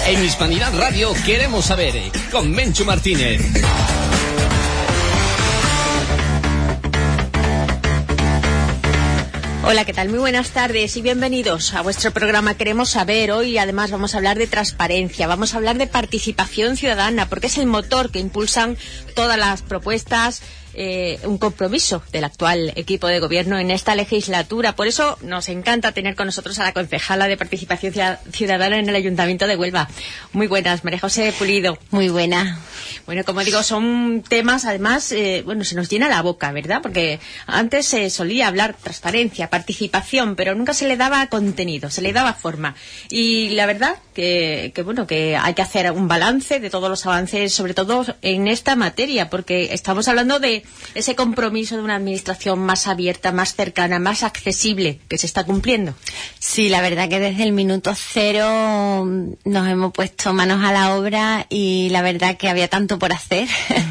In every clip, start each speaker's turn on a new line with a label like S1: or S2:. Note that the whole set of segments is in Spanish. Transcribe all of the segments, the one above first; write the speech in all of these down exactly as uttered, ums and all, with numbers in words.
S1: En Hispanidad Radio queremos saber, con Menchu Martínez.
S2: Hola, ¿qué tal? Muy buenas tardes y bienvenidos a vuestro programa Queremos Saber. Hoy además vamos a hablar de transparencia, vamos a hablar de participación ciudadana, porque es el motor que impulsan todas las propuestas, eh, un compromiso del actual equipo de gobierno en esta legislatura. Por eso nos encanta tener con nosotros a la concejala de Participación Ciudadana en el Ayuntamiento de Huelva. Muy buenas, María José Pulido.
S3: Muy buena.
S2: Bueno, como digo, son temas, además, eh, bueno, se nos llena la boca, ¿verdad? Porque antes se solía hablar transparencia, participación, pero nunca se le daba contenido, se le daba forma. Y la verdad que, que bueno, que hay que hacer un balance de todos los avances, sobre todo en esta materia, porque estamos hablando de ese compromiso de una administración más abierta, más cercana, más accesible, que se está cumpliendo.
S3: Sí, la verdad que desde el minuto cero nos hemos puesto manos a la obra y la verdad que había tanto por hacer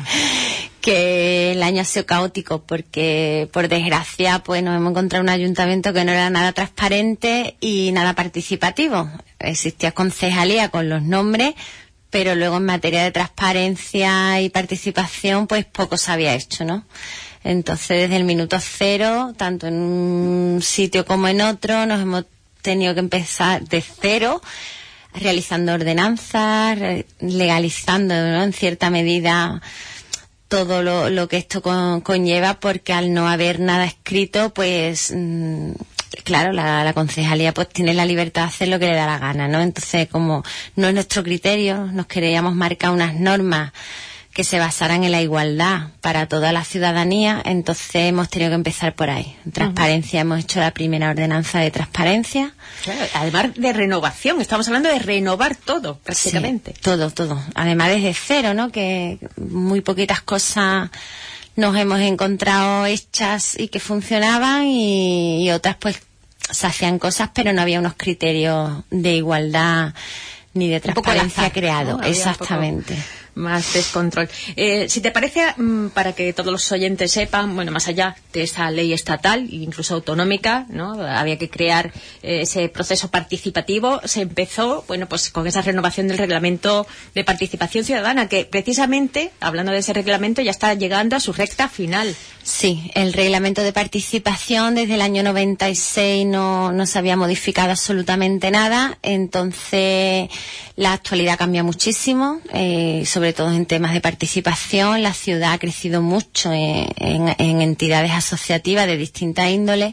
S3: que el año ha sido caótico porque, por desgracia, pues nos hemos encontrado un ayuntamiento que no era nada transparente y nada participativo. Existía concejalía con los nombres, pero luego en materia de transparencia y participación pues poco se había hecho, ¿no? Entonces desde el minuto cero, tanto en un sitio como en otro, nos hemos tenido que empezar de cero, realizando ordenanzas, legalizando, ¿no?, en cierta medida todo lo, lo que esto con, conlleva, porque al no haber nada escrito, pues mmm, claro, la, la concejalía pues tiene la libertad de hacer lo que le da la gana, ¿no? Entonces, como no es nuestro criterio, nos queríamos marcar unas normas que se basaran en la igualdad para toda la ciudadanía, entonces hemos tenido que empezar por ahí. En transparencia, uh-huh. Hemos hecho la primera ordenanza de transparencia.
S2: Claro, además de renovación, estamos hablando de renovar todo, prácticamente.
S3: Sí, todo, todo. Además desde cero, ¿no? Que muy poquitas cosas nos hemos encontrado hechas y que funcionaban y, y otras pues se hacían cosas, pero no había unos criterios de igualdad ni de transparencia creados.
S2: ¿No?
S3: Exactamente.
S2: Más descontrol. Eh, si te parece, mmm, para que todos los oyentes sepan, bueno, más allá de esa ley estatal, incluso autonómica, ¿no? Había que crear eh, ese proceso participativo. Se empezó, bueno, pues con esa renovación del reglamento de participación ciudadana, que precisamente, hablando de ese reglamento, ya está llegando a su recta final.
S3: Sí, el reglamento de participación desde el año noventa y seis no, no se había modificado absolutamente nada, entonces la actualidad cambia muchísimo, eh, sobre todo en temas de participación. La ciudad ha crecido mucho en, en, en entidades asociativas de distintas índoles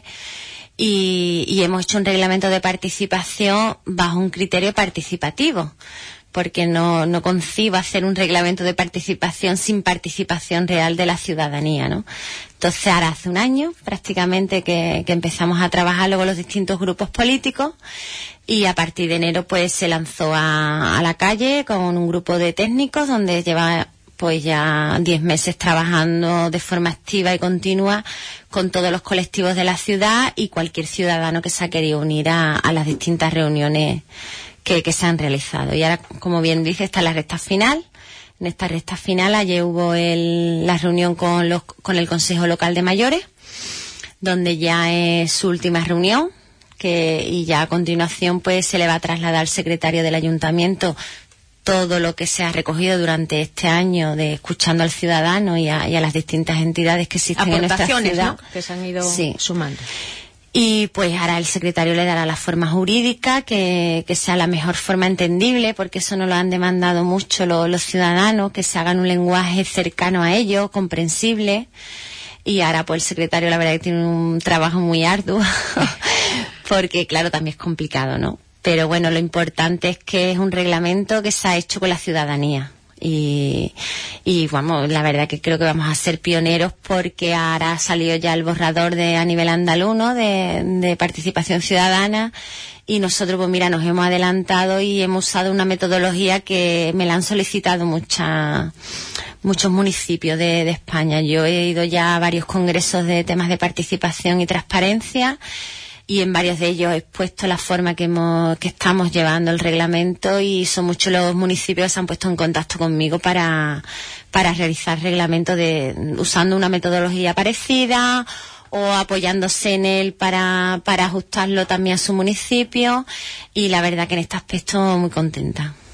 S3: y, y hemos hecho un reglamento de participación bajo un criterio participativo, porque no, no concibo hacer un reglamento de participación sin participación real de la ciudadanía, ¿no? Entonces ahora hace un año prácticamente que, que empezamos a trabajar luego los distintos grupos políticos y a partir de enero pues se lanzó a, a la calle con un grupo de técnicos donde lleva pues ya diez meses trabajando de forma activa y continua con todos los colectivos de la ciudad y cualquier ciudadano que se ha querido unir a, a las distintas reuniones Que, que se han realizado. Y ahora, como bien dice, está la recta final. En esta recta final ayer hubo el, la reunión con, los, con el Consejo Local de Mayores, donde ya es su última reunión, que, y ya a continuación pues se le va a trasladar al secretario del Ayuntamiento todo lo que se ha recogido durante este año de escuchando al ciudadano y a, y a las distintas entidades que existen en nuestra ciudad,
S2: ¿no?, que se han ido
S3: sí.
S2: sumando.
S3: Y pues ahora el secretario le dará la forma jurídica, que, que sea la mejor forma entendible, porque eso nos lo han demandado mucho los, los ciudadanos, que se hagan un lenguaje cercano a ellos, comprensible. Y ahora pues el secretario la verdad que tiene un trabajo muy arduo, porque claro, también es complicado, ¿no? Pero bueno, lo importante es que es un reglamento que se ha hecho con la ciudadanía. Y, y vamos, la verdad que creo que vamos a ser pioneros porque ahora ha salido ya el borrador de a nivel andaluz, ¿no?, de, de participación ciudadana y nosotros pues mira nos hemos adelantado y hemos usado una metodología que me la han solicitado muchas muchos municipios de, de España. Yo he ido ya a varios congresos de temas de participación y transparencia y en varios de ellos he expuesto la forma que hemos, que estamos llevando el reglamento y son muchos los municipios que se han puesto en contacto conmigo para, para realizar reglamentos de, usando una metodología parecida o apoyándose en él para, para ajustarlo también a su municipio y la verdad que en este aspecto muy contenta.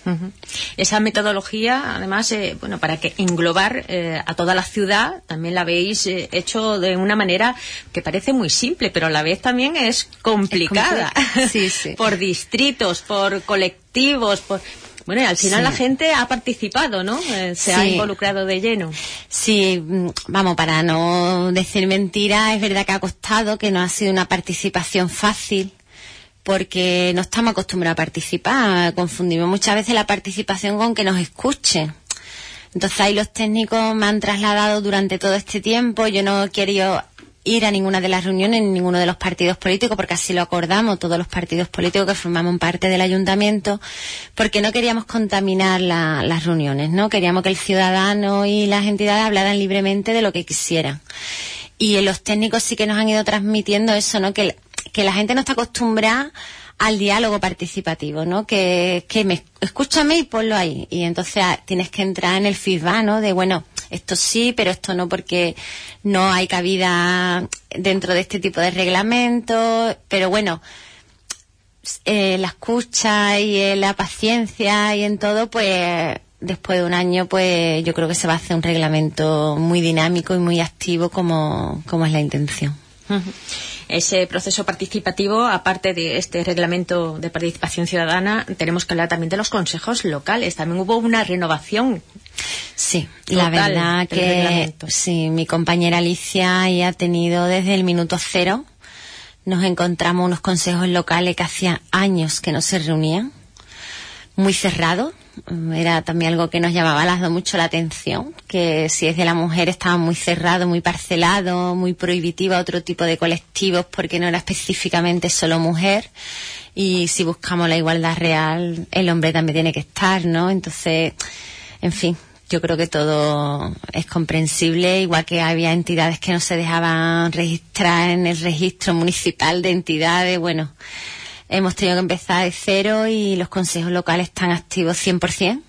S2: Uh-huh. Esa metodología, además, eh, bueno, para que englobar eh, a toda la ciudad, también la habéis eh, hecho de una manera que parece muy simple, pero a la vez también es complicada.
S3: Es compl- sí, sí.
S2: Por distritos, por colectivos, por... Bueno, y al final sí. La gente ha participado, ¿no? Eh, se sí. ha involucrado de lleno.
S3: Sí, vamos, para no decir mentiras, es verdad que ha costado, que no ha sido una participación fácil, porque no estamos acostumbrados a participar. Confundimos muchas veces la participación con que nos escuchen. Entonces ahí los técnicos me han trasladado durante todo este tiempo. Yo no he querido ir a ninguna de las reuniones ni ninguno de los partidos políticos, porque así lo acordamos todos los partidos políticos que formamos parte del ayuntamiento, porque no queríamos contaminar la, las reuniones, ¿no? Queríamos que el ciudadano y las entidades hablaran libremente de lo que quisieran. Y los técnicos sí que nos han ido transmitiendo eso, ¿no? Que que la gente no está acostumbrada al diálogo participativo, ¿no? Que, que me, escúchame y ponlo ahí. Y entonces ah, tienes que entrar en el feedback, ¿no? De, bueno, esto sí, pero esto no, porque no hay cabida dentro de este tipo de reglamentos. Pero bueno, eh, la escucha y eh, la paciencia y en todo, pues después de un año, pues yo creo que se va a hacer un reglamento muy dinámico y muy activo como, como es la intención.
S2: Uh-huh. Ese proceso participativo, aparte de este reglamento de participación ciudadana, tenemos que hablar también de los consejos locales. También hubo una renovación.
S3: Sí, la verdad que sí, mi compañera Alicia ya ha tenido desde el minuto cero. Nos encontramos unos consejos locales que hacía años que no se reunían, muy cerrados. Era también algo que nos llamaba a las dos mucho la atención, que si es de la mujer estaba muy cerrado, muy parcelado, muy prohibitivo a otro tipo de colectivos, porque no era específicamente solo mujer. Y si buscamos la igualdad real, el hombre también tiene que estar, ¿no? Entonces, en fin, yo creo que todo es comprensible, igual que había entidades que no se dejaban registrar en el registro municipal de entidades. Bueno, hemos tenido que empezar de cero y los consejos locales están activos cien por ciento.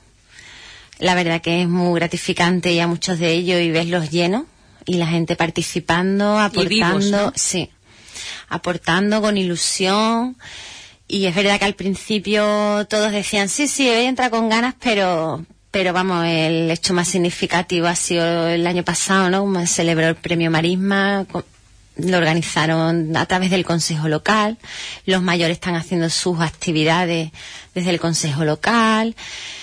S3: La verdad que es muy gratificante y a muchos de ellos y verlos llenos y la gente participando, aportando,
S2: vivos, ¿no?
S3: Sí, aportando con ilusión. Y es verdad que al principio todos decían, sí, sí, voy a entrar con ganas, pero pero vamos, el hecho más significativo ha sido el año pasado, ¿no? Como se celebró el premio Marisma. Lo organizaron a través del Consejo Local. Los mayores están haciendo sus actividades desde el Consejo Local.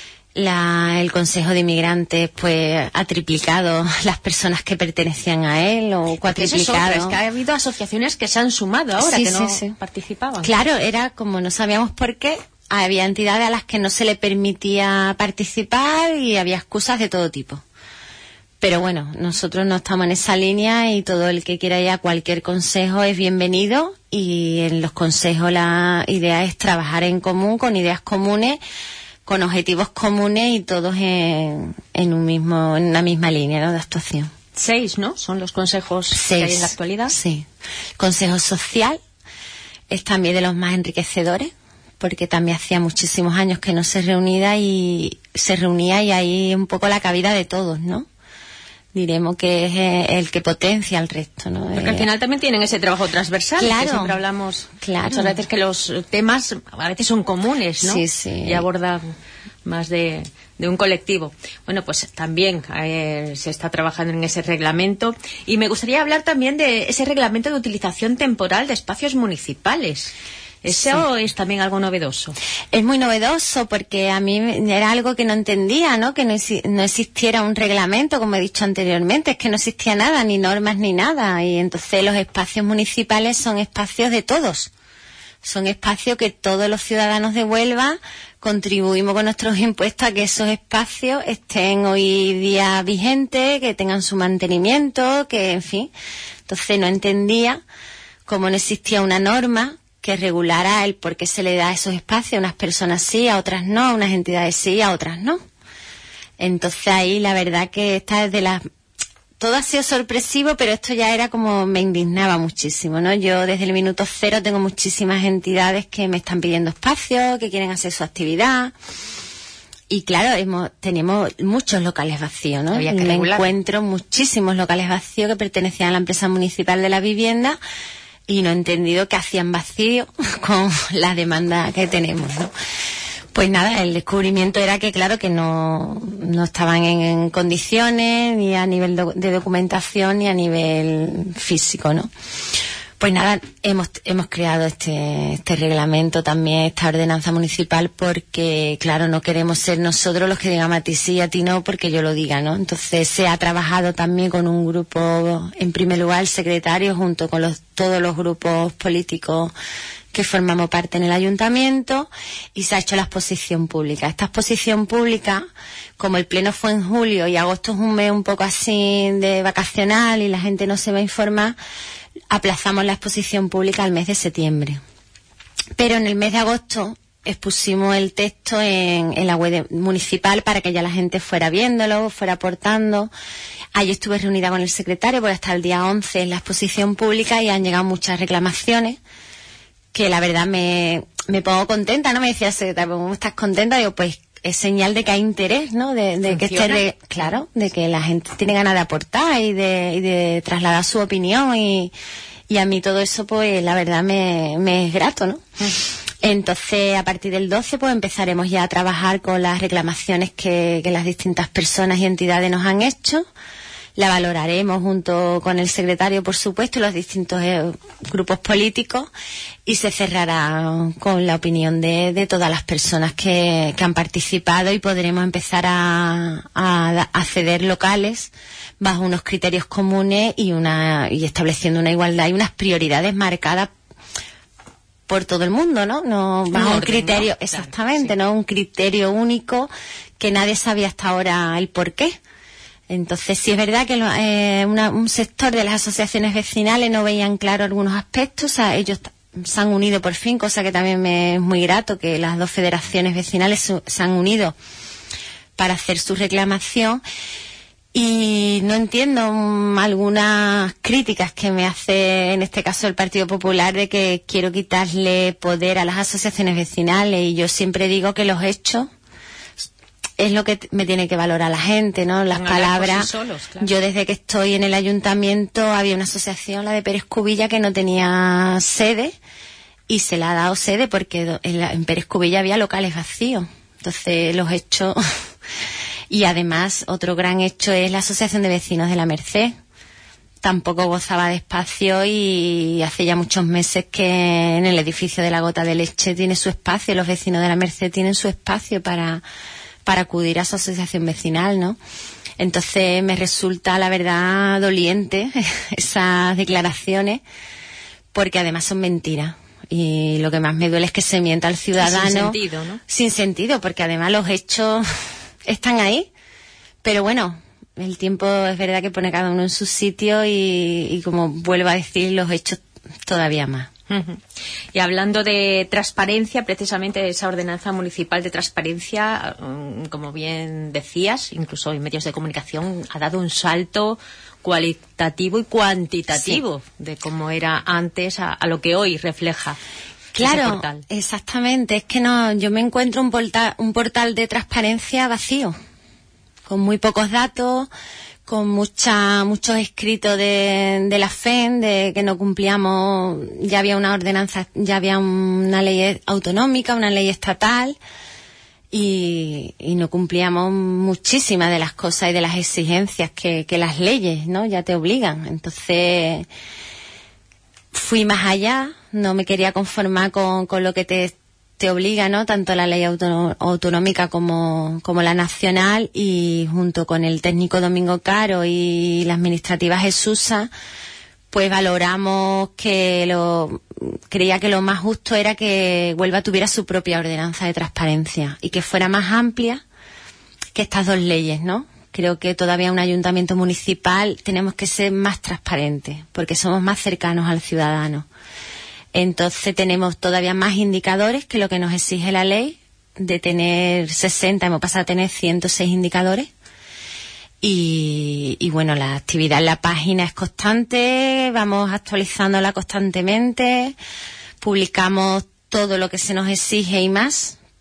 S3: La, el Consejo de Inmigrantes pues ha triplicado las personas que pertenecían a él o cuatriplicado.
S2: Es, es que ha habido asociaciones que se han sumado ahora,
S3: sí,
S2: que no
S3: sí, sí.
S2: participaban.
S3: Claro, era como no sabíamos por qué, había entidades a las que no se le permitía participar y había excusas de todo tipo. Pero bueno, nosotros no estamos en esa línea y todo el que quiera ir a cualquier consejo es bienvenido, y en los consejos la idea es trabajar en común, con ideas comunes, con objetivos comunes y todos en, en un mismo, en una misma línea, ¿no?, de actuación.
S2: Seis, ¿no? Son los consejos
S3: Seis,
S2: que hay en la actualidad.
S3: Sí. Consejo Social es también de los más enriquecedores, porque también hacía muchísimos años que no se reunía y se reunía y ahí un poco la cabida de todos, ¿no? Diremos que es el que potencia al resto, ¿no?
S2: Porque al final también tienen ese trabajo transversal,
S3: claro,
S2: que siempre hablamos
S3: claro.
S2: muchas veces que los temas a veces son comunes, ¿no?
S3: Sí, sí.
S2: Y abordan más de, de un colectivo. Bueno, pues también eh, se está trabajando en ese reglamento, y me gustaría hablar también de ese reglamento de utilización temporal de espacios municipales. Eso sí. Es también algo novedoso.
S3: Es muy novedoso porque a mí era algo que no entendía, ¿no? Que no, no existiera un reglamento, como he dicho anteriormente, es que no existía nada, ni normas ni nada. Y entonces los espacios municipales son espacios de todos. Son espacios que todos los ciudadanos de Huelva contribuimos con nuestros impuestos a que esos espacios estén hoy día vigentes, que tengan su mantenimiento, que en fin. Entonces no entendía cómo no existía una norma que regulara el por qué se le da a esos espacios, a unas personas sí, a otras no, a unas entidades sí, a otras no. Entonces ahí la verdad que esta es de las... Todo ha sido sorpresivo, pero esto ya era como... me indignaba muchísimo, ¿no? Yo desde el minuto cero tengo muchísimas entidades que me están pidiendo espacios, que quieren hacer su actividad. Y claro, hemos, tenemos muchos locales vacíos, ¿no?
S2: Había que
S3: me
S2: regular.
S3: encuentro muchísimos locales vacíos que pertenecían a la empresa municipal de la vivienda, y no he entendido que hacían vacío con la demanda que tenemos, ¿no? Pues nada, el descubrimiento era que claro que no, no estaban en, en condiciones ni a nivel do, de documentación ni a nivel físico, ¿no? Pues nada, hemos hemos creado este este reglamento también, esta ordenanza municipal, porque claro, no queremos ser nosotros los que digamos a ti sí y a ti no porque yo lo diga, ¿no? Entonces se ha trabajado también con un grupo, en primer lugar el secretario, junto con los todos los grupos políticos que formamos parte en el ayuntamiento, y se ha hecho la exposición pública. Esta exposición pública, como el pleno fue en julio y agosto es un mes un poco así de vacacional y la gente no se va a informar, aplazamos la exposición pública al mes de septiembre. Pero en el mes de agosto expusimos el texto en, en la web de, municipal para que ya la gente fuera viéndolo, fuera aportando. Allí estuve reunida con el secretario, porque hasta el día once es la exposición pública y han llegado muchas reclamaciones, que la verdad me, me pongo contenta, ¿no? Me decía el secretario, ¿cómo estás contenta? Digo, pues es señal de que hay interés, ¿no? De, de que esté, re, claro, de que la gente tiene ganas de aportar y de, y de trasladar su opinión, y, y a mí todo eso, pues la verdad me, me es grato, ¿no? Mm. Entonces, a partir del doce, pues empezaremos ya a trabajar con las reclamaciones que, que las distintas personas y entidades nos han hecho. La valoraremos junto con el secretario, por supuesto, y los distintos eh, grupos políticos, y se cerrará con la opinión de, de todas las personas que, que han participado, y podremos empezar a, a, a ceder locales bajo unos criterios comunes y, una, y estableciendo una igualdad y unas prioridades marcadas por todo el mundo, ¿no? No bajo un, orden, un criterio, ¿no? Exactamente, claro, sí. No un criterio único que nadie sabía hasta ahora el por qué. Entonces, sí es verdad que lo, eh, una, un sector de las asociaciones vecinales no veían claro algunos aspectos. O sea, ellos se han unido por fin, cosa que también me es muy grato, que las dos federaciones vecinales su, se han unido para hacer su reclamación. Y no entiendo um, algunas críticas que me hace, en este caso, el Partido Popular, de que quiero quitarle poder a las asociaciones vecinales. Y yo siempre digo que los hechos es lo que me tiene que valorar la gente, ¿no? Las palabras. Sí solos, claro. Yo desde que estoy en el ayuntamiento había una asociación, la de Pérez Cubilla, que no tenía sede, y se la ha dado sede porque en, la, en Pérez Cubilla había locales vacíos. Entonces los hechos. Y además otro gran hecho es la Asociación de Vecinos de la Merced. Tampoco gozaba de espacio, y hace ya muchos meses que en el edificio de la Gota de Leche tiene su espacio, los vecinos de la Merced tienen su espacio para para acudir a su asociación vecinal, ¿no? Entonces me resulta, la verdad, doliente esas declaraciones, porque además son mentiras. Y lo que más me duele es que se mienta al ciudadano.
S2: Sin sentido, ¿no?
S3: Sin sentido, porque además los hechos están ahí. Pero bueno, el tiempo es verdad que pone cada uno en su sitio, y, y como vuelvo a decir, los hechos todavía más.
S2: Uh-huh. Y hablando de transparencia, precisamente esa ordenanza municipal de transparencia, um, como bien decías, incluso en medios de comunicación ha dado un salto cualitativo y cuantitativo, sí, de cómo era antes a, a lo que hoy refleja.
S3: Claro,
S2: ese portal.
S3: Exactamente. Es que no, yo me encuentro un portal, un portal de transparencia vacío, con muy pocos datos, con mucha, muchos escritos de, de la F E N, de que no cumplíamos, ya había una ordenanza, ya había una ley autonómica, una ley estatal, y, y no cumplíamos muchísimas de las cosas y de las exigencias que, que las leyes, ¿no? Ya te obligan. Entonces, fui más allá, no me quería conformar con, con lo que te te obliga, ¿no? Tanto la ley auto, autonómica como, como la nacional, y junto con el técnico Domingo Caro y la administrativa Jesusa, pues valoramos que lo, creía que lo más justo era que Huelva tuviera su propia ordenanza de transparencia y que fuera más amplia que estas dos leyes, ¿no? Creo que todavía un ayuntamiento municipal tenemos que ser más transparentes, porque somos más cercanos al ciudadano. Entonces tenemos todavía más indicadores que lo que nos exige la ley, de tener sesenta, hemos pasado a tener ciento seis indicadores. Y, y bueno, la actividad en la página es constante, vamos actualizándola constantemente, publicamos todo lo que se nos exige y más,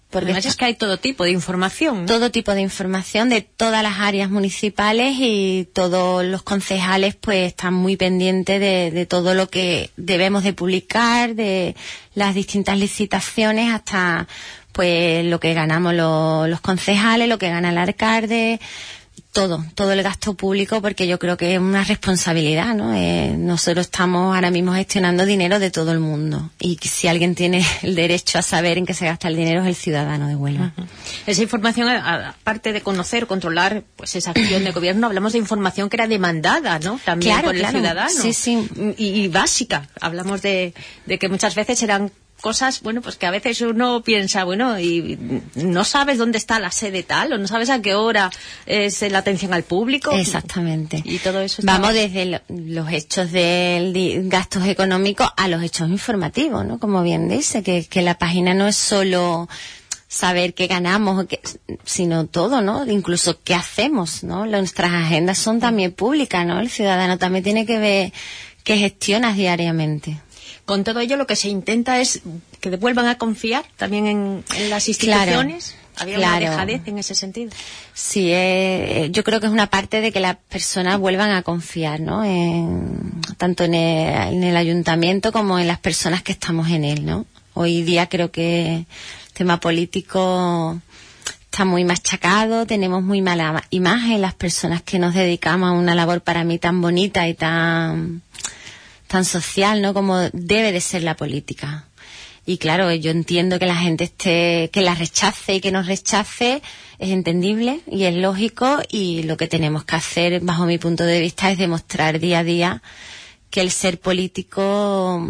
S2: Porque además es que hay todo tipo de información, ¿no?
S3: Todo tipo de información de todas las áreas municipales, y todos los concejales pues están muy pendientes de, de todo lo que debemos de publicar, de las distintas licitaciones, hasta pues lo que ganamos lo, los concejales, lo que gana el alcalde, todo, todo el gasto público, porque yo creo que es una responsabilidad, ¿no? Eh, nosotros estamos ahora mismo gestionando dinero de todo el mundo, y si alguien tiene el derecho a saber en qué se gasta el dinero es el ciudadano de Huelva.
S2: Uh-huh. Esa información, aparte de conocer, controlar pues esa acción de gobierno, hablamos de información que era demandada, ¿no? También
S3: claro,
S2: por el
S3: claro.
S2: ciudadano.
S3: Sí, sí.
S2: Y, y básica. Hablamos de, de que muchas veces eran cosas, bueno, pues que a veces uno piensa, bueno, y no sabes dónde está la sede tal, o no sabes a qué hora es la atención al público.
S3: Exactamente.
S2: Y todo eso está...
S3: Vamos desde lo, los hechos de gastos económicos a los hechos informativos, ¿no? Como bien dice, que, que la página no es solo saber qué ganamos, qué, sino todo, ¿no? Incluso qué hacemos, ¿no? Nuestras agendas son también públicas, ¿no? El ciudadano también tiene que ver qué gestionas diariamente.
S2: Con todo ello lo que se intenta es que vuelvan a confiar también en, en las instituciones. Claro, ¿había claro. una dejadez en ese sentido?
S3: Sí, eh, yo creo que es una parte de que las personas vuelvan a confiar, ¿no? En, tanto en el, en el ayuntamiento como en las personas que estamos en él, ¿no? Hoy día creo que el tema político está muy machacado, tenemos muy mala imagen las personas que nos dedicamos a una labor para mí tan bonita y tan... tan social, ¿no? Como debe de ser la política. Y claro, yo entiendo que la gente esté, que la rechace y que nos rechace, es entendible y es lógico, y lo que tenemos que hacer, bajo mi punto de vista, es demostrar día a día que el ser político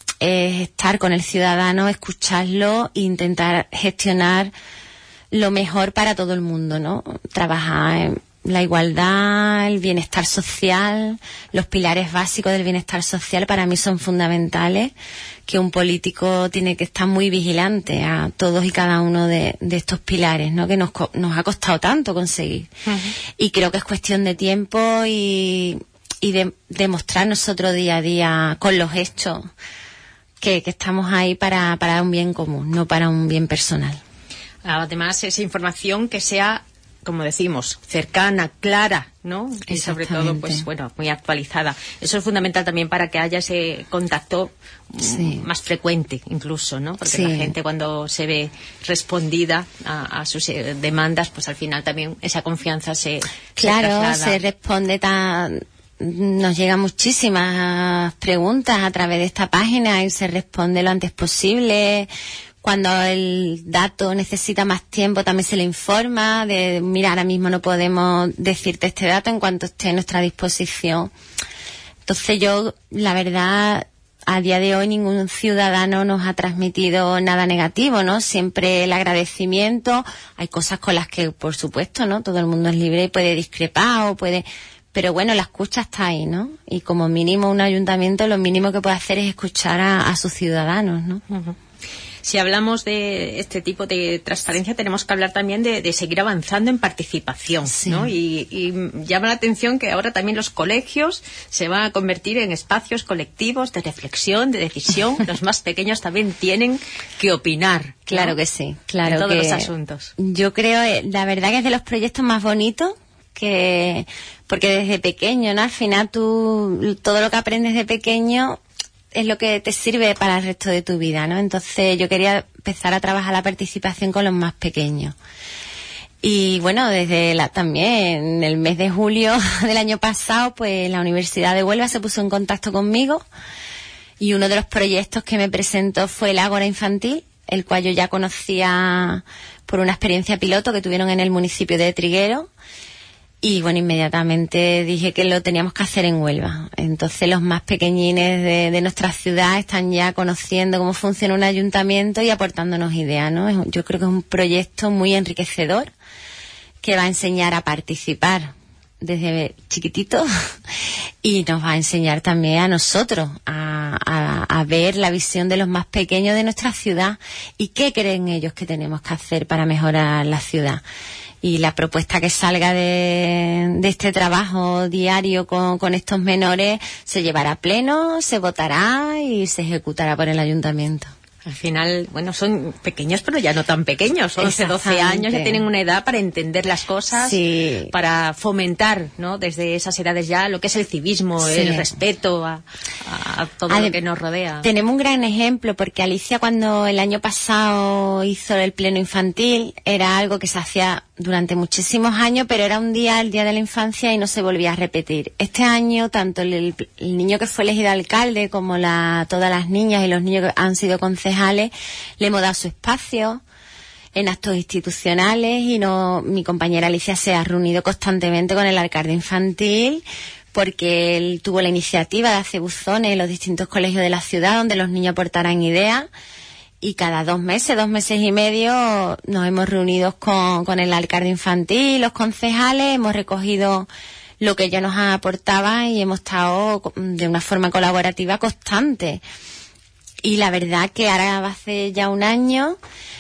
S3: es estar con el ciudadano, escucharlo e intentar gestionar lo mejor para todo el mundo, ¿no? Trabajar en la igualdad, el bienestar social, los pilares básicos del bienestar social para mí son fundamentales, que un político tiene que estar muy vigilante a todos y cada uno de, de estos pilares, ¿no? Que nos, nos ha costado tanto conseguir. Uh-huh. Y creo que es cuestión de tiempo y, y de demostrar nosotros día a día con los hechos que, que estamos ahí para, para un bien común, no para un bien personal.
S2: Además, esa información que sea, como decimos, cercana, clara, ¿no? Y sobre todo, pues bueno, muy actualizada. Eso es fundamental también para que haya ese contacto sí. más frecuente, incluso, ¿no? Porque sí. la gente, cuando se ve respondida a, a sus eh, demandas, pues al final también esa confianza se
S3: Claro,
S2: se,
S3: se responde tan... Nos llegan muchísimas preguntas a través de esta página y se responde lo antes posible. Cuando el dato necesita más tiempo también se le informa de, mira, ahora mismo no podemos decirte este dato en cuanto esté a nuestra disposición. Entonces yo, la verdad, a día de hoy ningún ciudadano nos ha transmitido nada negativo, ¿no? Siempre el agradecimiento. Hay cosas con las que, por supuesto, ¿no? Todo el mundo es libre y puede discrepar o puede... Pero bueno, la escucha está ahí, ¿no? Y como mínimo un ayuntamiento lo mínimo que puede hacer es escuchar a, a sus ciudadanos, ¿no?
S2: Uh-huh. Si hablamos de este tipo de transparencia, tenemos que hablar también de, de seguir avanzando en participación, sí. ¿no? Y, y llama la atención que ahora también los colegios se van a convertir en espacios colectivos de reflexión, de decisión. Los más pequeños también tienen que opinar, ¿no?
S3: Claro que sí, claro.
S2: En todos
S3: que
S2: los asuntos.
S3: Yo creo, la verdad que es de los proyectos más bonitos, que porque desde pequeño, ¿no? Al final tú, todo lo que aprendes de pequeño es lo que te sirve para el resto de tu vida, ¿no? Entonces yo quería empezar a trabajar la participación con los más pequeños. Y bueno, desde la, también en el mes de julio del año pasado, pues la Universidad de Huelva se puso en contacto conmigo, y uno de los proyectos que me presentó fue el Ágora Infantil, el cual yo ya conocía por una experiencia piloto que tuvieron en el municipio de Triguero. Y bueno, inmediatamente dije que lo teníamos que hacer en Huelva. Entonces los más pequeñines de, de nuestra ciudad están ya conociendo cómo funciona un ayuntamiento y aportándonos ideas, ¿no? Yo creo que es un proyecto muy enriquecedor que va a enseñar a participar desde chiquitito y nos va a enseñar también a nosotros a, a, a ver la visión de los más pequeños de nuestra ciudad y qué creen ellos que tenemos que hacer para mejorar la ciudad. Y la propuesta que salga de, de este trabajo diario con, con estos menores se llevará a pleno, se votará y se ejecutará por el ayuntamiento.
S2: Al final, bueno, son pequeños, pero ya no tan pequeños. once, doce años ya tienen una edad para entender las cosas,
S3: sí.
S2: para fomentar, ¿no? Desde esas edades ya lo que es el civismo, sí. el respeto a, a todo Adem- lo que nos rodea.
S3: Tenemos un gran ejemplo, porque Alicia, cuando el año pasado hizo el pleno infantil, era algo que se hacía durante muchísimos años, pero era un día, el Día de la Infancia, y no se volvía a repetir. Este año, tanto el, el, el niño que fue elegido alcalde como la, todas las niñas y los niños que han sido concejales, le hemos dado su espacio en actos institucionales, y no, mi compañera Alicia se ha reunido constantemente con el alcalde infantil, porque él tuvo la iniciativa de hacer buzones en los distintos colegios de la ciudad donde los niños aportaran ideas. Y cada dos meses, dos meses y medio, nos hemos reunido con, con el alcalde infantil, los concejales, hemos recogido lo que ellos nos aportaban y hemos estado de una forma colaborativa constante. Y la verdad que ahora va a ser ya un año,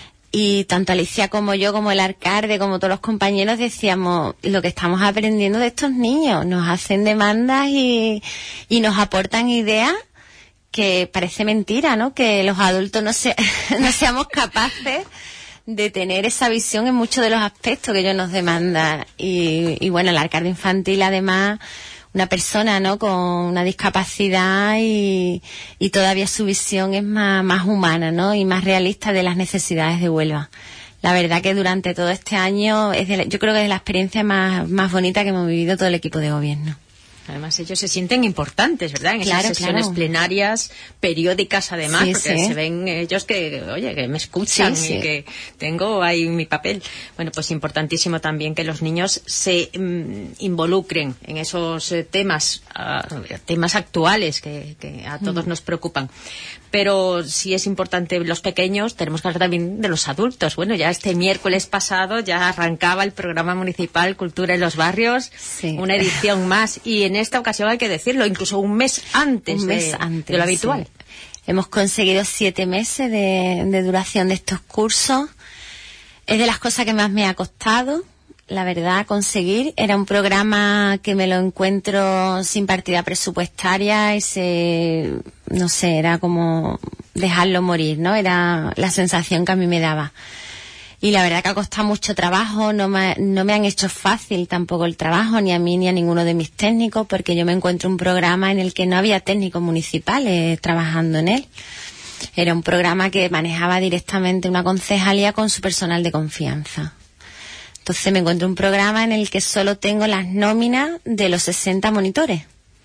S3: y tanto Alicia como yo, como el alcalde, como todos los compañeros, decíamos lo que estamos aprendiendo de estos niños. Nos hacen demandas y, y nos aportan ideas que parece mentira, ¿no? Que los adultos no, se, no seamos capaces de tener esa visión en muchos de los aspectos que ellos nos demandan. Y, y bueno, el alcalde infantil, además, una persona, ¿no? Con una discapacidad, y, y todavía su visión es más, más humana, ¿no? Y más realista de las necesidades de Huelva. La verdad que durante todo este año, es de la, yo creo que es de la experiencia más, más bonita que hemos vivido todo el equipo de gobierno.
S2: Además, ellos se sienten importantes, ¿verdad? En
S3: claro,
S2: esas sesiones
S3: claro.
S2: plenarias, periódicas, además,
S3: sí,
S2: porque
S3: sí.
S2: se ven ellos que, oye, que me escuchan
S3: sí, sí.
S2: y que tengo ahí mi papel. Bueno, pues importantísimo también que los niños se mm, involucren en esos eh, temas, uh, temas actuales que, que a todos mm. nos preocupan. Pero si es importante los pequeños, tenemos que hablar también de los adultos. Bueno, ya este miércoles pasado ya arrancaba el programa municipal Cultura en los Barrios, sí. una edición más, y en esta ocasión hay que decirlo, incluso un mes antes,
S3: un mes
S2: de,
S3: antes
S2: de lo habitual.
S3: Sí. Hemos conseguido siete meses de, de duración de estos cursos. Es de las cosas que más me ha costado, la verdad, conseguir. Era un programa que me lo encuentro sin partida presupuestaria y se, no sé, era como dejarlo morir, ¿no? Era la sensación que a mí me daba. Y la verdad que ha costado mucho trabajo, no me, no me han hecho fácil tampoco el trabajo, ni a mí ni a ninguno de mis técnicos, porque yo me encuentro un programa en el que no había técnicos municipales trabajando en él. Era un programa que manejaba directamente una concejalía con su personal de confianza. Entonces me encuentro un programa en el que solo tengo las nóminas de los sesenta monitores,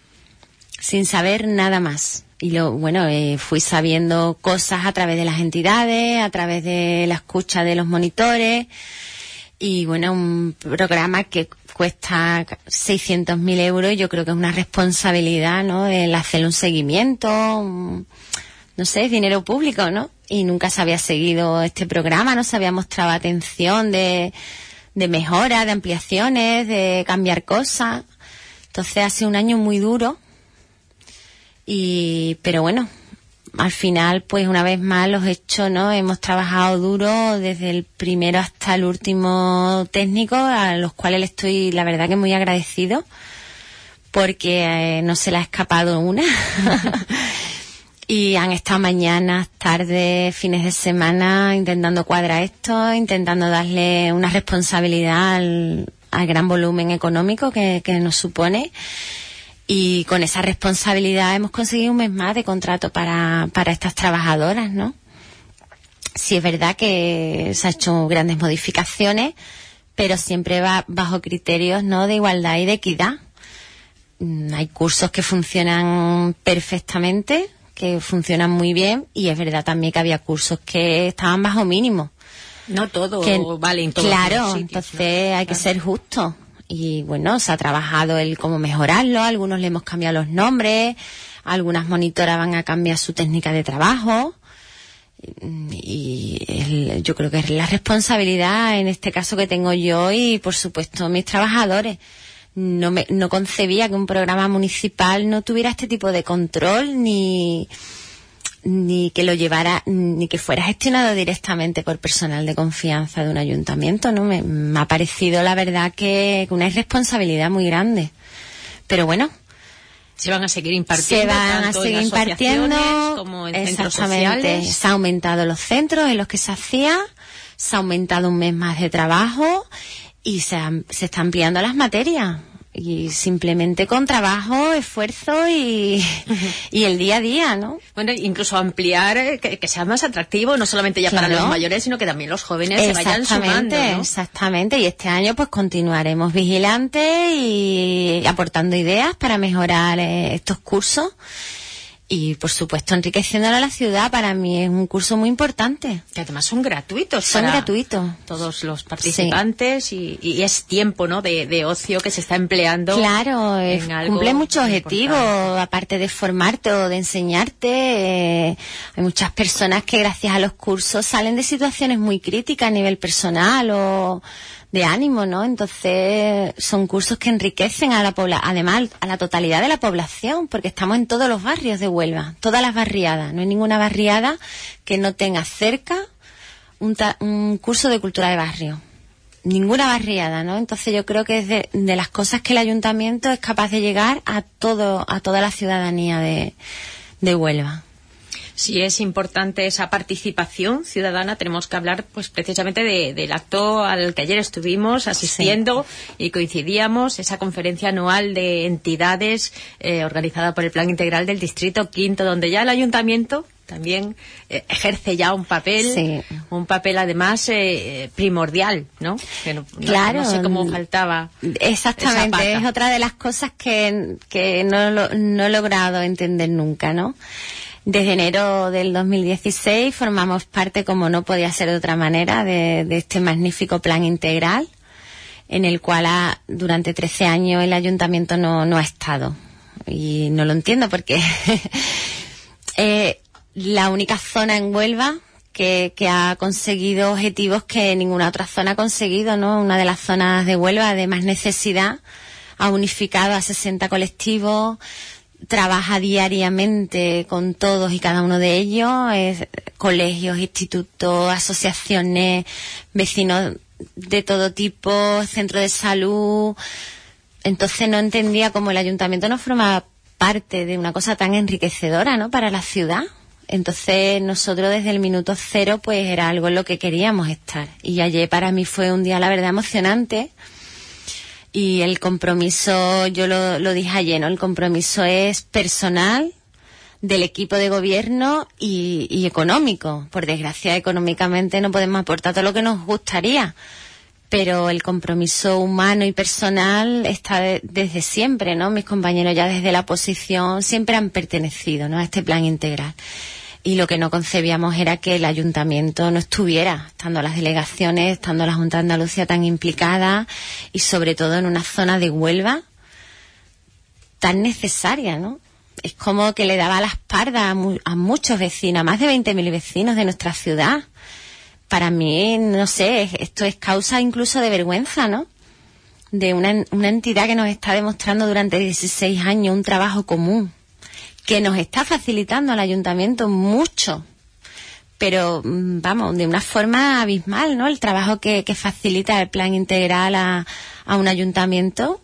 S3: sin saber nada más. Y lo, bueno, eh, fui sabiendo cosas a través de las entidades, a través de la escucha de los monitores, y bueno, un programa que cuesta seiscientos mil euros, y yo creo que es una responsabilidad, ¿no? El hacer un seguimiento, un, no sé, es dinero público, ¿no? Y nunca se había seguido este programa, no se había mostrado atención de, de mejora, de ampliaciones, de cambiar cosas. Entonces ha sido un año muy duro. Y, pero bueno, al final, pues una vez más los hechos, ¿no? Hemos trabajado duro desde el primero hasta el último técnico, a los cuales le estoy, la verdad, que muy agradecido, porque eh, no se le ha escapado una. Y han estado mañanas, tardes, fines de semana intentando cuadrar esto, intentando darle una responsabilidad al, al gran volumen económico que, que nos supone. Y con esa responsabilidad hemos conseguido un mes más de contrato para, para estas trabajadoras, ¿no? Sí, es verdad que se han hecho grandes modificaciones, pero siempre va bajo criterios, ¿no?, de igualdad y de equidad. Hay cursos que funcionan perfectamente, que funcionan muy bien, y es verdad también que había cursos que estaban bajo mínimo.
S2: No todo
S3: que,
S2: vale en todos
S3: claro,
S2: los sitios,
S3: entonces
S2: ¿no?
S3: hay
S2: Claro.
S3: que ser justos. Y bueno, se ha trabajado el cómo mejorarlo, a algunos le hemos cambiado los nombres, algunas monitoras van a cambiar su técnica de trabajo, y el, yo creo que es la responsabilidad en este caso que tengo yo y por supuesto mis trabajadores. No me, no concebía que un programa municipal no tuviera este tipo de control, ni ni que lo llevara, ni que fuera gestionado directamente por personal de confianza de un ayuntamiento, ¿no? Me, me ha parecido, la verdad, que una irresponsabilidad muy grande. Pero bueno,
S2: Se van a seguir impartiendo.
S3: Se van a
S2: tanto
S3: seguir
S2: en
S3: impartiendo.
S2: Como en centros
S3: Exactamente.
S2: sociales.
S3: Se han aumentado los centros en los que se hacía, se ha aumentado un mes más de trabajo y se, han, se está ampliando las materias. Y simplemente con trabajo, esfuerzo y, y el día a día, ¿no?
S2: Bueno, incluso ampliar, eh, que, que sea más atractivo, no solamente ya
S3: Claro.
S2: para los mayores, sino que también los jóvenes se vayan sumando, ¿no?
S3: Exactamente, y este año pues continuaremos vigilantes y aportando ideas para mejorar eh, estos cursos. Y, por supuesto, enriqueciéndolo a la ciudad. Para mí es un curso muy importante.
S2: Que además son gratuitos.
S3: Son
S2: para
S3: gratuitos.
S2: todos los participantes. Sí. Y, y es tiempo, ¿no?, de, de ocio que se está empleando.
S3: Claro,
S2: en algo
S3: cumple muchos objetivos.
S2: importante.
S3: Aparte de formarte o de enseñarte, eh, hay muchas personas que gracias a los cursos salen de situaciones muy críticas a nivel personal o de ánimo, ¿no? Entonces son cursos que enriquecen a la pobla además a la totalidad de la población, porque estamos en todos los barrios de Huelva, todas las barriadas. No hay ninguna barriada que no tenga cerca un, un curso de cultura de barrio. Ninguna barriada, ¿no? Entonces yo creo que es de, de las cosas que el ayuntamiento es capaz de llegar a todo, a toda la ciudadanía de, de Huelva.
S2: Si es importante esa participación ciudadana, tenemos que hablar pues precisamente de, del acto al que ayer estuvimos asistiendo sí. y coincidíamos, esa conferencia anual de entidades eh, organizada por el Plan Integral del Distrito Quinto, donde ya el ayuntamiento también eh, ejerce ya un papel, sí. un papel además eh, primordial, ¿no? Que no,
S3: claro.
S2: No, no sé cómo faltaba.
S3: Exactamente, es otra de las cosas que, que no, lo, no he logrado entender nunca, ¿no? Desde enero del dos mil dieciséis formamos parte, como no podía ser de otra manera, de, de este magnífico plan integral, en el cual ha, durante trece años el ayuntamiento no, no ha estado. Y no lo entiendo porque eh, la única zona en Huelva que, que ha conseguido objetivos que ninguna otra zona ha conseguido, ¿no? Una de las zonas de Huelva de más necesidad ha unificado a sesenta colectivos, trabaja diariamente con todos y cada uno de ellos, es, colegios, institutos, asociaciones, vecinos de todo tipo, centros de salud. Entonces no entendía cómo el ayuntamiento no formaba parte de una cosa tan enriquecedora, ¿no?, para la ciudad. Entonces nosotros desde el minuto cero pues era algo en lo que queríamos estar. Y ayer para mí fue un día, la verdad, emocionante. Y el compromiso, yo lo, lo dije ayer, ¿no? El compromiso es personal, del equipo de gobierno y, y económico. Por desgracia, económicamente no podemos aportar todo lo que nos gustaría. Pero el compromiso humano y personal está de, desde siempre, ¿no? Mis compañeros ya desde la oposición siempre han pertenecido, ¿no?, a este plan integral. Y lo que no concebíamos era que el ayuntamiento no estuviera, estando las delegaciones, estando la Junta de Andalucía tan implicada y sobre todo en una zona de Huelva tan necesaria, ¿no? Es como que le daba la espalda a, mu a muchos vecinos, a más de veinte mil vecinos de nuestra ciudad. Para mí, no sé, esto es causa incluso de vergüenza, ¿no? De una, una entidad que nos está demostrando durante dieciséis años un trabajo común, que nos está facilitando al ayuntamiento mucho, pero vamos, de una forma abismal, ¿no? El trabajo que, que facilita el plan integral a, a un ayuntamiento,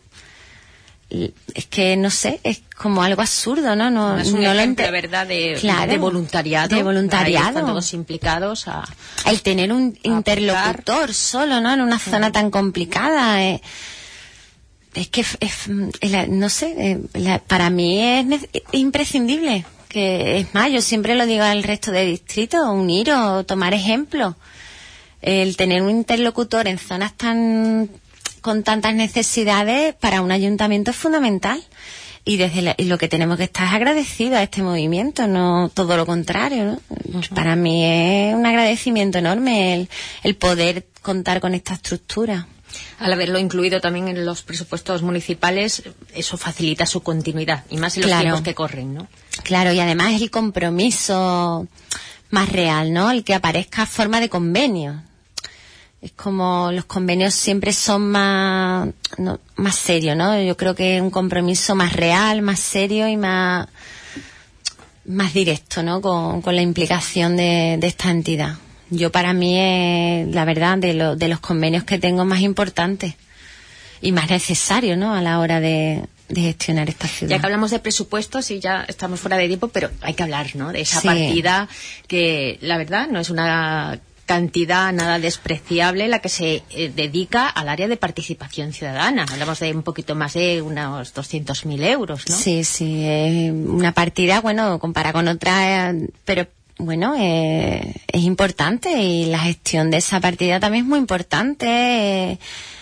S3: es que no sé, es como algo absurdo, ¿no? No,
S2: es un
S3: no
S2: ejemplo,
S3: lo
S2: ¿verdad?, de,
S3: claro,
S2: de voluntariado.
S3: De voluntariado.
S2: Están todos implicados a...
S3: El tener un
S2: a
S3: interlocutor
S2: aportar.
S3: solo, ¿no?, en una zona uh-huh. tan complicada, eh, es que, es, es, es, no sé, eh, la, para mí es, es imprescindible. Que es más, yo siempre lo digo al resto de distritos, unir o tomar ejemplo. El tener un interlocutor en zonas tan con tantas necesidades para un ayuntamiento es fundamental. Y desde la, y lo que tenemos que estar es agradecidos a este movimiento, no todo lo contrario, ¿no? Uh-huh. Para mí es un agradecimiento enorme el, el poder contar con esta estructura.
S2: Al haberlo incluido también en los presupuestos municipales, eso facilita su continuidad, y más en los
S3: claro.
S2: tiempos que corren, ¿no?
S3: Claro, y además el compromiso más real, ¿no? El que aparezca forma de convenio. Es como los convenios siempre son más, no, más serios, ¿no? Yo creo que es un compromiso más real, más serio y más, más directo, ¿no? Con, con la implicación de, de esta entidad. Yo para mí es, la verdad, de, lo, de los convenios que tengo más importantes y más necesarios, ¿no?, a la hora de, de gestionar esta ciudad.
S2: Ya que hablamos de presupuestos y ya estamos fuera de tiempo, pero hay que hablar, ¿no?, de esa
S3: sí.
S2: partida que, la verdad, no es una cantidad nada despreciable la que se eh, dedica al área de participación ciudadana. Hablamos de un poquito más de unos doscientos mil euros, ¿no?
S3: Sí, sí, es una partida, bueno, comparada con otra, eh, pero bueno, eh, es importante, y la gestión de esa partida también es muy importante. Eh,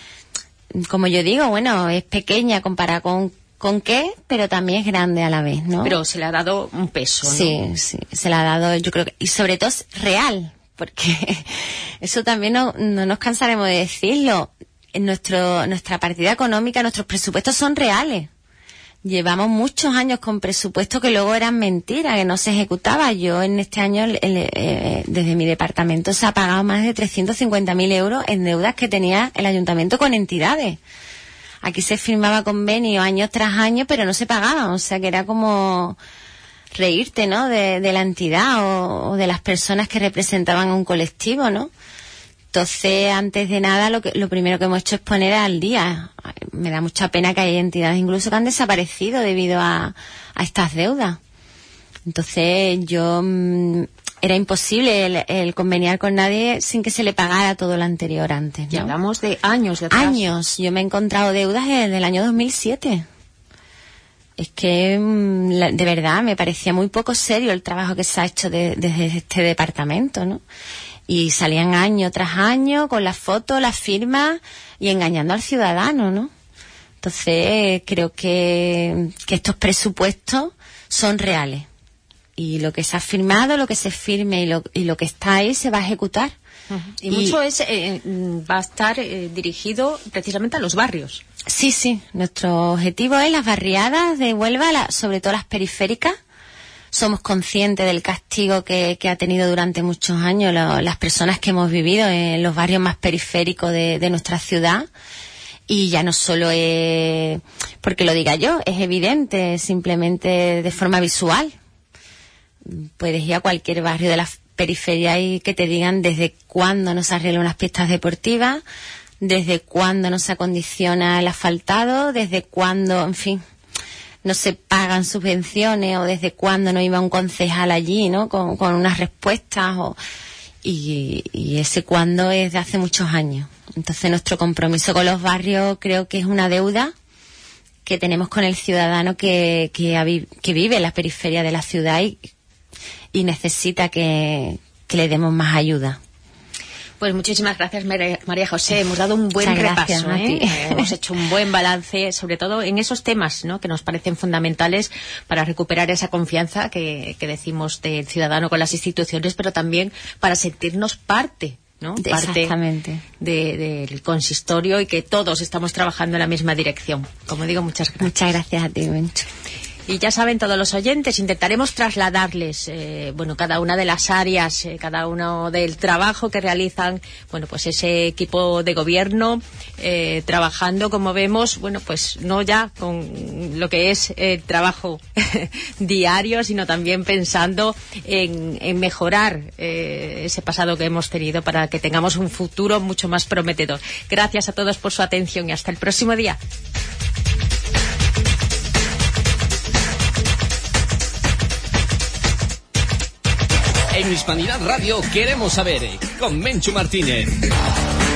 S3: como yo digo, bueno, es pequeña comparada con con qué, pero también es grande a la vez, ¿no?
S2: Pero se le ha dado un peso, ¿no?
S3: Sí, sí, se le ha dado, yo creo que, y sobre todo es real, porque eso también no, no nos cansaremos de decirlo. En nuestro, nuestra partida económica, nuestros presupuestos son reales. Llevamos muchos años con presupuestos que luego eran mentiras, que no se ejecutaba. Yo en este año, el, el, eh, desde mi departamento, se ha pagado más de trescientos cincuenta mil euros en deudas que tenía el ayuntamiento con entidades. Aquí se firmaba convenio año tras año, pero no se pagaban. O sea que era como reírte, ¿no?, de, de la entidad o, o de las personas que representaban a un colectivo, ¿no? Entonces, antes de nada, lo que lo primero que hemos hecho es poner al día. Me da mucha pena que hay entidades incluso que han desaparecido debido a, a estas deudas. Entonces, yo mmm, era imposible el, el conveniar con nadie sin que se le pagara todo lo anterior antes, ¿no?
S2: Y hablamos de años de atrás.
S3: Años. Yo me he encontrado deudas desde el año dos mil siete. Es que, de verdad, me parecía muy poco serio el trabajo que se ha hecho de, desde este departamento, ¿no? Y salían año tras año con las fotos, las firmas y engañando al ciudadano, ¿no? Entonces, creo que, que estos presupuestos son reales. Y lo que se ha firmado, lo que se firme y lo, y lo que está ahí se va a ejecutar.
S2: Uh-huh. Y, y mucho es, eh, va a estar eh, dirigido precisamente a los barrios.
S3: Sí, sí. Nuestro objetivo es las barriadas de Huelva, la, sobre todo las periféricas. Somos conscientes del castigo que, que ha tenido durante muchos años lo, las personas que hemos vivido en los barrios más periféricos de, de nuestra ciudad. Y ya no solo es porque lo diga yo, es evidente, simplemente de forma visual. Puedes ir a cualquier barrio de la periferia y que te digan desde cuándo no se arreglan unas pistas deportivas, desde cuándo no se acondiciona el asfaltado, desde cuándo, en fin, no se pagan subvenciones, o desde cuándo no iba un concejal allí, ¿no?, con, con unas respuestas, o, y, y ese cuándo es de hace muchos años. Entonces, nuestro compromiso con los barrios creo que es una deuda que tenemos con el ciudadano que, que, que vive en la periferia de la ciudad y, y necesita que, que le demos más ayuda.
S2: Pues muchísimas gracias, María José. Hemos dado un buen
S3: Muchas gracias,
S2: repaso, ¿eh? Hemos hecho un buen balance, sobre todo en esos temas, ¿no?, que nos parecen fundamentales para recuperar esa confianza que, que decimos del ciudadano con las instituciones, pero también para sentirnos parte, ¿no?
S3: Exactamente.
S2: Parte de, del consistorio, y que todos estamos trabajando en la misma dirección. Como digo, muchas gracias.
S3: Muchas gracias a ti, Mencho.
S2: Y ya saben todos los oyentes, intentaremos trasladarles, eh, bueno, cada una de las áreas, eh, cada uno del trabajo que realizan, bueno, pues ese equipo de gobierno, eh, trabajando, como vemos, bueno, pues no ya con lo que es el trabajo diario, sino también pensando en, en mejorar eh, ese pasado que hemos tenido para que tengamos un futuro mucho más prometedor. Gracias a todos por su atención y hasta el próximo día.
S1: En Hispanidad Radio queremos saber, con Menchu Martínez.